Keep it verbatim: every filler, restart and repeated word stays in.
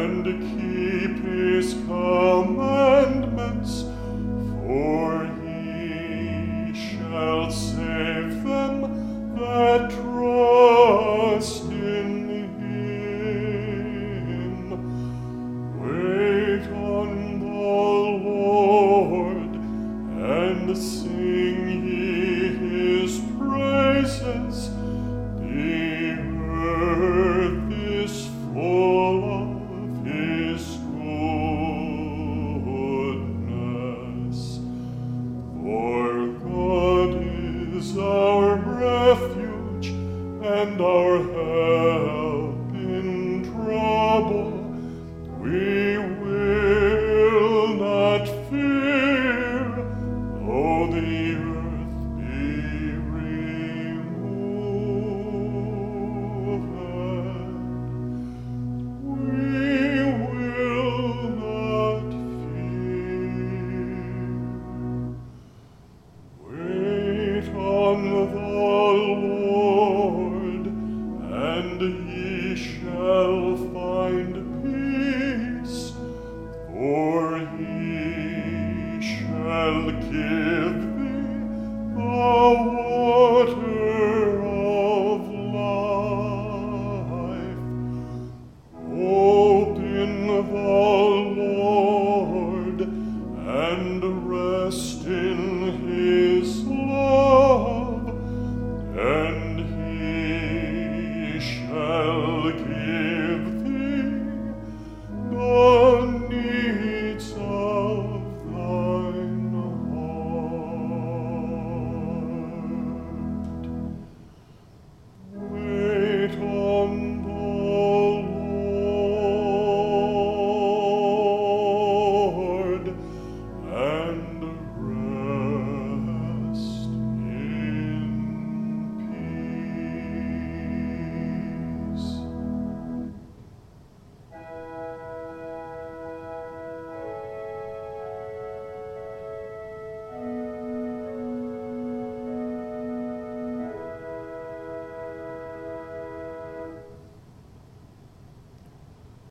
and keep his commandments, for he shall save them that trust in him. Wait on the Lord, and sing ye his praises. The earth is full of his goodness. For God is our refuge and our help in trouble. We